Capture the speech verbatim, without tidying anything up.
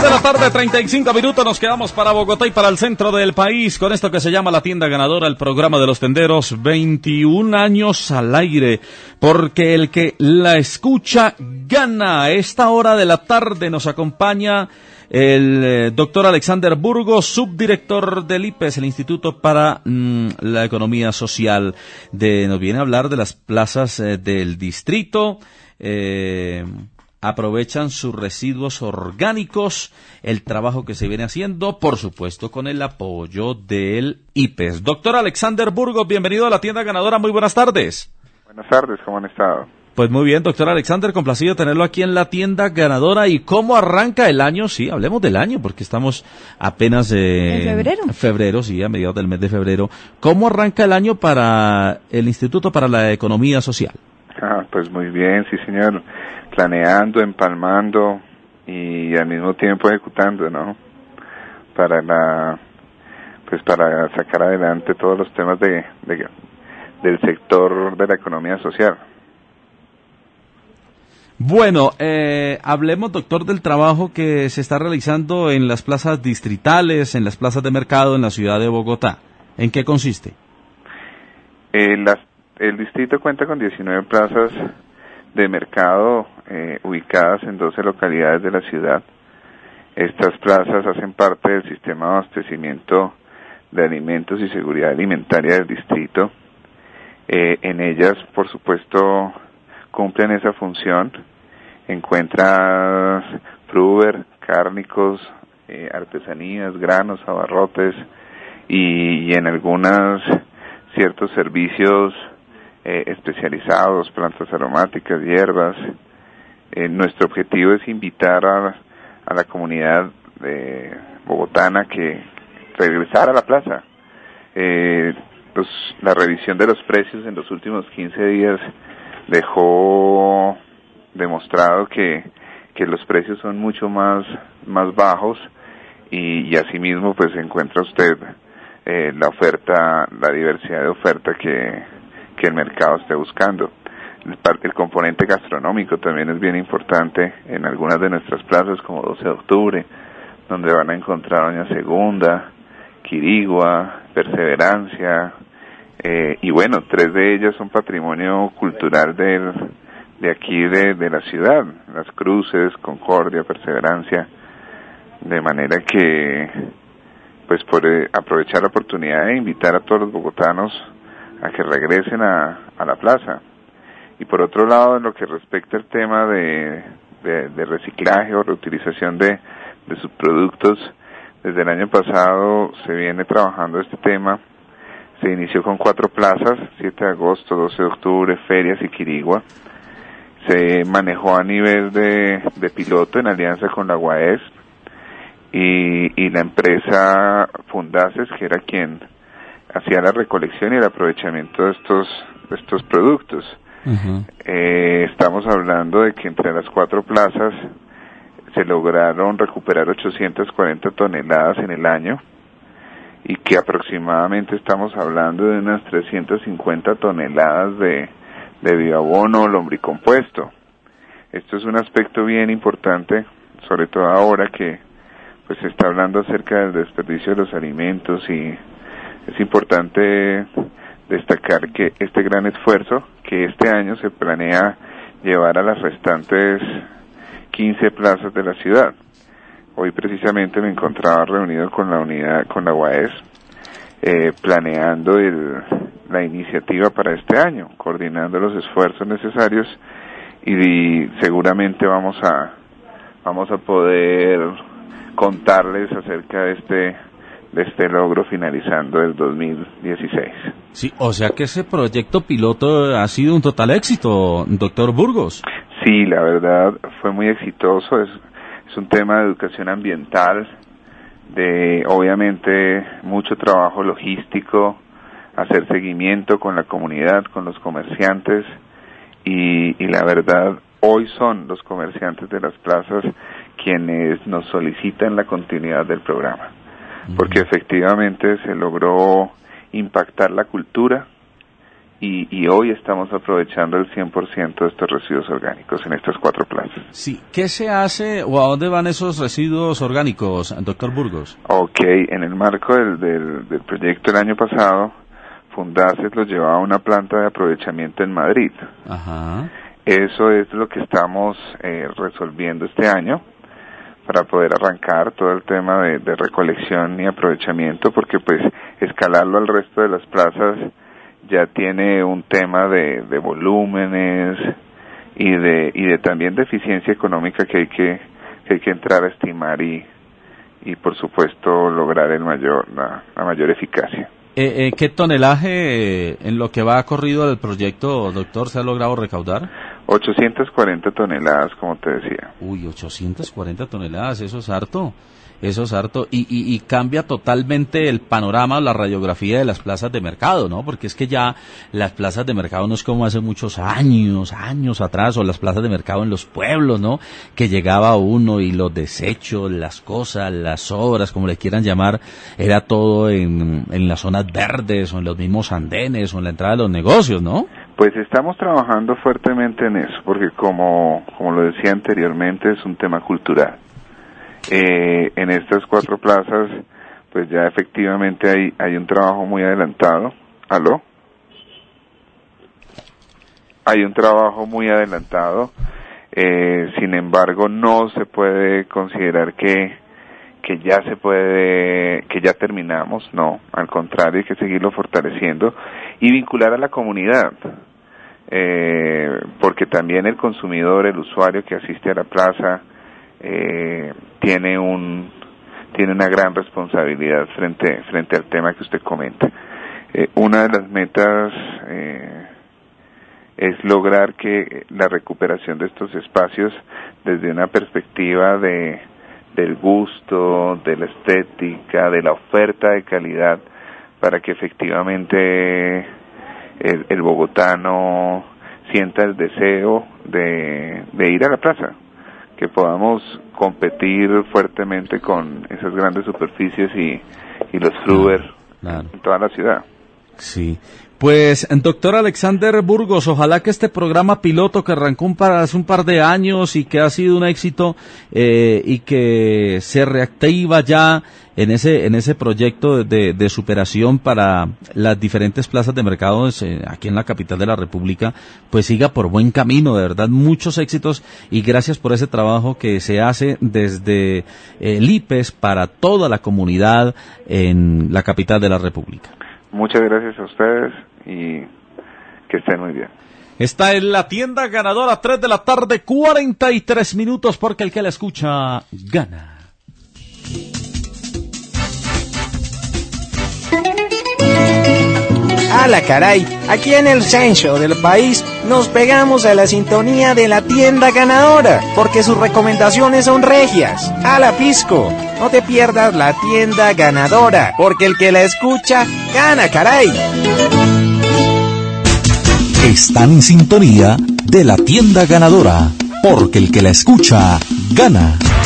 de la tarde, treinta y cinco minutos, nos quedamos para Bogotá y para el centro del país con esto que se llama La Tienda Ganadora, el programa de los tenderos, veintiún años al aire, porque el que la escucha gana. A esta hora de la tarde nos acompaña el eh, doctor Alexander Burgos, subdirector del I P E S, el Instituto para mm, la Economía Social. De, nos viene a hablar de las plazas eh, del distrito. Eh, aprovechan sus residuos orgánicos, el trabajo que se viene haciendo, por supuesto, con el apoyo del I P E S. Doctor Alexander Burgos, bienvenido a La Tienda Ganadora, muy buenas tardes. Buenas tardes, ¿cómo han estado? Pues muy bien, doctor Alexander, complacido tenerlo aquí en La Tienda Ganadora. ¿Y cómo arranca el año? Sí, hablemos del año, porque estamos apenas... Eh, ¿En febrero? Febrero, sí, a mediados del mes de febrero. ¿Cómo arranca el año para el Instituto para la Economía Social? Ah, pues muy bien, sí señor, planeando, empalmando y al mismo tiempo ejecutando, ¿no? Para la, pues para sacar adelante todos los temas de, de del sector de la economía social. Bueno, eh, hablemos, doctor, del trabajo que se está realizando en las plazas distritales, en las plazas de mercado en la ciudad de Bogotá. ¿En qué consiste? Eh, las El distrito cuenta con diecinueve plazas de mercado eh, ubicadas en doce localidades de la ciudad. Estas plazas hacen parte del sistema de abastecimiento de alimentos y seguridad alimentaria del distrito. Eh, en ellas, por supuesto, cumplen esa función. Encuentras fruver, cárnicos, eh, artesanías, granos, abarrotes y, y en algunas ciertos servicios Eh, especializados, plantas aromáticas, hierbas. Eh, nuestro objetivo es invitar a, a la comunidad eh, bogotana que regresar a la plaza. Eh, los, la revisión de los precios en los últimos quince días dejó demostrado que, que los precios son mucho más, más bajos y, y asimismo pues encuentra usted eh, la oferta, la diversidad de oferta que que el mercado esté buscando. El, el componente gastronómico también es bien importante en algunas de nuestras plazas, como doce de octubre, donde van a encontrar Doña Segunda, Quirigua, Perseverancia, eh, y bueno, tres de ellas son patrimonio cultural del, de aquí de, de la ciudad, Las Cruces, Concordia, Perseverancia, de manera que, pues por eh, aprovechar la oportunidad de invitar a todos los bogotanos a que regresen a, a la plaza. Y por otro lado, en lo que respecta al tema de, de, de reciclaje o reutilización de, de subproductos, desde el año pasado se viene trabajando este tema. Se inició con cuatro plazas, siete de agosto, doce de octubre, Ferias y Quirigua. Se manejó a nivel de, de piloto en alianza con la U A E S y, y la empresa Fundaces, que era quien hacía la recolección y el aprovechamiento de estos de estos productos. Uh-huh. Eh, estamos hablando de que entre las cuatro plazas se lograron recuperar ochocientas cuarenta toneladas en el año y que aproximadamente estamos hablando de unas trescientas cincuenta toneladas de, de bioabono lombricompuesto. Esto es un aspecto bien importante, sobre todo ahora que pues se está hablando acerca del desperdicio de los alimentos y es importante destacar que este gran esfuerzo que este año se planea llevar a las restantes quince plazas de la ciudad. Hoy precisamente me encontraba reunido con la unidad, con la U A E S, eh, planeando el, la iniciativa para este año, coordinando los esfuerzos necesarios y, y seguramente vamos a vamos a poder contarles acerca de este de este logro finalizando el dos mil dieciséis. Sí, o sea que ese proyecto piloto ha sido un total éxito, doctor Burgos. Sí, la verdad fue muy exitoso, es, es un tema de educación ambiental, de obviamente mucho trabajo logístico, hacer seguimiento con la comunidad, con los comerciantes y, y la verdad hoy son los comerciantes de las plazas quienes nos solicitan la continuidad del programa. Porque efectivamente se logró impactar la cultura y, y hoy estamos aprovechando el cien por ciento de estos residuos orgánicos en estas cuatro plazas. Sí, ¿qué se hace o a dónde van esos residuos orgánicos, doctor Burgos? Ok, en el marco del, del, del proyecto del año pasado, Fundaces los llevaba a una planta de aprovechamiento en Madrid. Ajá. Eso es lo que estamos eh, resolviendo este año para poder arrancar todo el tema de, de recolección y aprovechamiento, porque pues escalarlo al resto de las plazas ya tiene un tema de, de volúmenes y de y de también de eficiencia económica que hay que, que hay que entrar a estimar y y por supuesto lograr el mayor la, la mayor eficacia. Eh, eh, ¿Qué tonelaje eh, en lo que va corrido del proyecto, doctor, se ha logrado recaudar? ochocientas cuarenta toneladas, como te decía. Uy, ochocientas cuarenta toneladas, eso es harto, eso es harto, y, y, y cambia totalmente el panorama, la radiografía de las plazas de mercado, ¿no? Porque es que ya las plazas de mercado no es como hace muchos años, años atrás, o las plazas de mercado en los pueblos, ¿no? Que llegaba uno y los desechos, las cosas, las obras, como le quieran llamar, era todo en, en las zonas verdes, o en los mismos andenes, o en la entrada de los negocios, ¿no? Pues estamos trabajando fuertemente en eso, porque como, como lo decía anteriormente, es un tema cultural. Eh, en estas cuatro plazas, pues ya efectivamente hay, hay un trabajo muy adelantado. ¿Aló? Hay un trabajo muy adelantado, eh, sin embargo no se puede considerar que, que ya se puede, que ya terminamos, no, al contrario hay que seguirlo fortaleciendo y vincular a la comunidad. Eh, porque también el consumidor, el usuario que asiste a la plaza, eh, tiene un tiene una gran responsabilidad frente frente al tema que usted comenta. Eh, una de las metas eh, es lograr que la recuperación de estos espacios desde una perspectiva de del gusto, de la estética, de la oferta de calidad, para que efectivamente El, el bogotano sienta el deseo de, de ir a la plaza, que podamos competir fuertemente con esas grandes superficies y, y los Fruver claro. en toda la ciudad. Sí. Pues, doctor Alexander Burgos, ojalá que este programa piloto que arrancó un par, hace un par de años y que ha sido un éxito eh, y que se reactiva ya en ese en ese proyecto de, de superación para las diferentes plazas de mercado eh, aquí en la capital de la República, pues siga por buen camino, de verdad, muchos éxitos y gracias por ese trabajo que se hace desde eh, el I P E S para toda la comunidad en la capital de la República. Muchas gracias a ustedes y que estén muy bien. Esta es la tienda ganadora, tres de la tarde, cuarenta y tres minutos, porque el que la escucha gana. ¡Hala, caray! Aquí en el centro del país nos pegamos a la sintonía de la tienda ganadora, porque sus recomendaciones son regias. ¡Hala, pisco! No te pierdas la tienda ganadora, porque el que la escucha gana, caray. Están en sintonía de la tienda ganadora, porque el que la escucha gana.